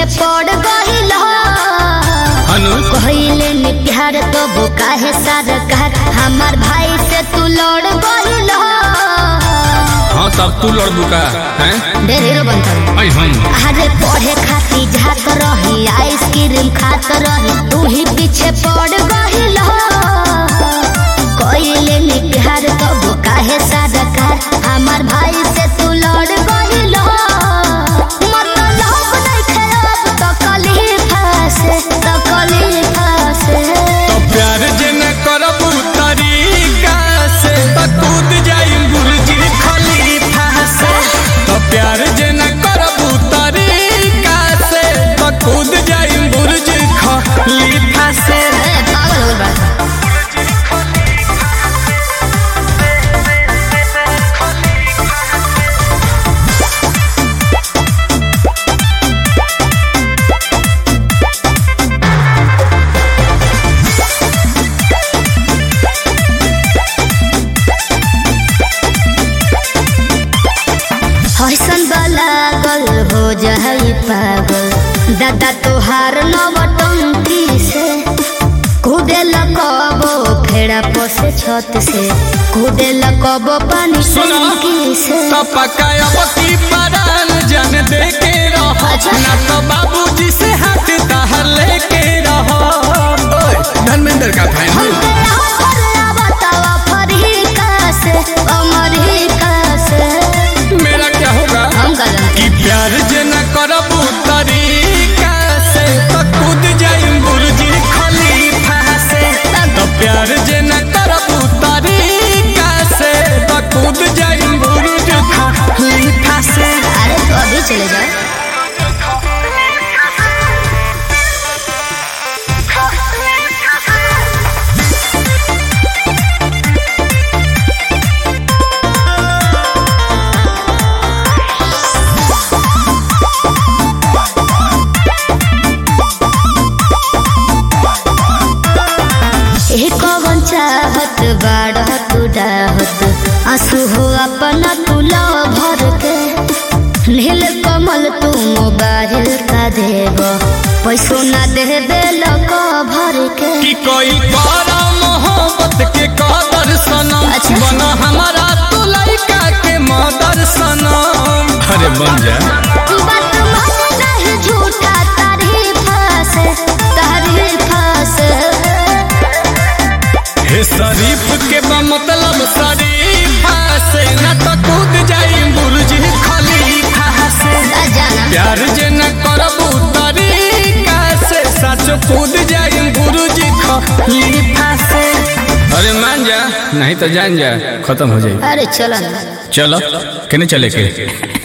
पीछे पड़ गइल कहले नि प्यार तो वो काहे सरकार हमार भाई से तू लड़ गइल। हाँ तब तू लड़बू का हैं ढेर बनता अरे पढ़े खाती जात रही आइसक्रीम खात रही तू ही पीछे पड़ गइल कहले नि प्यार तो वो काहे सरकार हमार भाई से तू लड़ गइल। तो प्यार जे न करबू तरीका से तो कूद जाई बुर्ज खलीफा से। तो प्यार जे न करबू तरीका से तो कूद जाई बुर्ज खलीफा से। हसन लागल हो जाई पागल दादा तोहार नवटंकी से कूदे लगबो फेड़ा पोसे छत से कूदे लगबो पानी टंकी से। तो पकायब की परान जन दे के रहो ना तो बाबूजी से हाथ ताहर लेके रहो। धर्मेंद्र का फाइनल मेरा क्या होगा कि प्यार जे न करबू तरीका से तो कूद जाई बुर्ज खलीफा से। तो प्यार जे न करबू तरीका से तो कूद जाई बुर्ज खलीफा से। अरे तो अभी चले जाओ। कौन चाहत बाढ़ तू डाहत आंसू हो अपना तू लो भर के नील कमल तू मोबाइल का देव पैसो ना दे को भर के कि कोई बड़ा मोहब्बत के कदर सनम बना हमारा तू लड़का के मदर सनम। अरे बन जा बात मान नहीं झूठा तारीफ से हे शरीफ के मतलब शरीफा से न तो कूद जाई बुर्ज खलीफा से। प्यार जे न करबू तरीका से सच कूद जाई बुर्ज खलीफा से। अरे मान जा नहीं तो जान जा खत्म हो जाए। अरे चलो चलो कहने चले के।